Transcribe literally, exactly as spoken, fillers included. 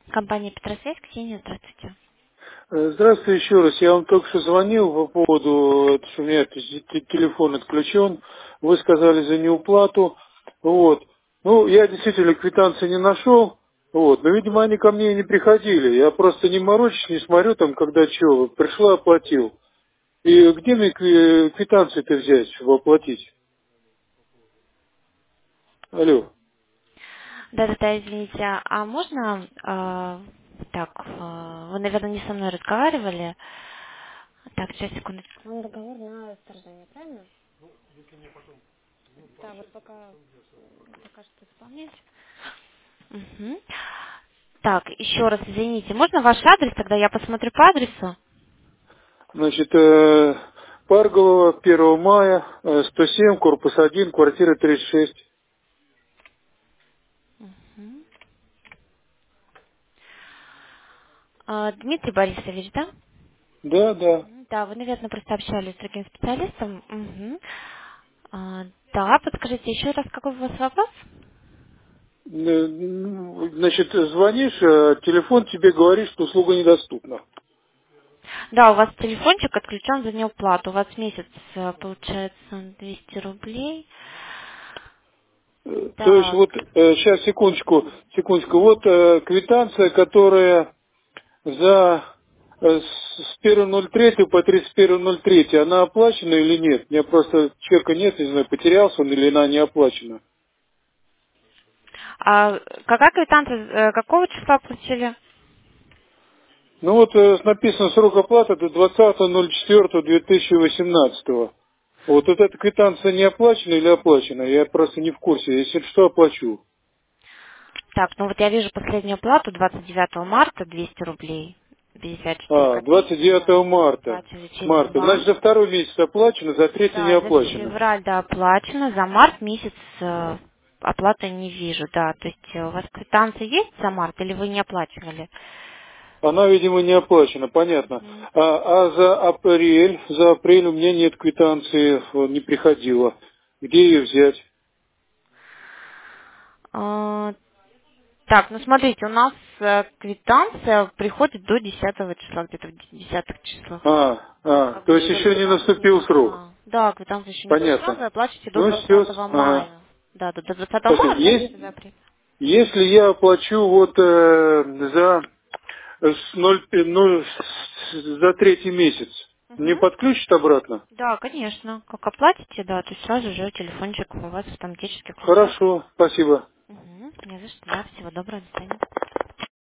Компания Петросвязь, Ксения, здравствуйте. Э, Здравствуйте еще раз. Я вам только что звонил по поводу, это, что у меня т- т- телефон отключен. Вы сказали за неуплату. Вот. Ну, я действительно квитанции не нашел. Вот. Но, видимо, они ко мне и не приходили. Я просто не морочусь, не смотрю там, когда что. Пришла, оплатил. И где мне кви- квитанции-то взять, чтобы оплатить? Алло. Да-да-да, извините, а можно, э, так, э, вы, наверное, не со мной разговаривали. Так, сейчас, секундочку. Ну, договор на вторжение, правильно? Да, вот пока, пока что исполнять. Угу. Так, еще раз, извините, можно ваш адрес, тогда я посмотрю по адресу? Значит, э, Парголова, первого мая, э, сто семь, корпус один, квартира тридцать шесть. Мгм. А, Дмитрий Борисович, да? Да, да. Мгм. Да, вы, наверное, просто общались с другим специалистом. Мгм. А, да, подскажите еще раз, какой у вас вопрос? Э, ну, Значит, звонишь, а телефон тебе говорит, что услуга недоступна. Да, у вас телефончик отключен за неуплату. У вас месяц э, получается двести рублей. Э, То есть Так. вот, сейчас, секундочку, секундочку, вот э, квитанция, которая за э, с с первого ноль третьего по тридцать первое ноль третье, она оплачена или нет? У меня просто чека нет, не знаю, потерялся он или она не оплачена. А какая квитанция, э, какого числа получили? Ну вот э, написано срок оплаты до двадцатого ноль четвёртого две тысячи восемнадцатого. Вот, вот эта квитанция не оплачена или оплачена? Я просто не в курсе. Если что, оплачу. Так, ну вот я вижу последнюю оплату двадцать девятого марта двести рублей. пятьдесят четыре А, двадцать копейки, да. девятого марта. Оплачивали через Марта. Значит, банк. за второй месяц оплачено, за третий не Да, за оплачено. февраль, да, оплачено, за март месяц э, оплаты не вижу, да. То есть э, у вас квитанция есть за март или вы не оплачивали? Она, видимо, не оплачена, понятно. Мгм. А, а за апрель, за апрель у меня нет квитанции, э, не приходила. Где ее взять? А, так, ну смотрите, у нас э, квитанция приходит до десятого числа, где-то в десятых числах. А, То есть а, как то бы есть еще еще не квитанция не наступил срок. пришла. Да, квитанция еще не пришла, Понятно. вы оплачиваете до Ну, все, двадцатого ага. мая. Да, до до двадцатого Спасибо. мая Есть, оплачиваете за апрель. если я оплачу вот э, за э, с ноль пи- ну, с- за третий месяц, мне Мгм. подключат обратно? Да, конечно. Как оплатите, да, то есть сразу же телефончик у вас автоматически включается. Хорошо, спасибо. Угу. Не за что. Да, всего доброго, до свидания.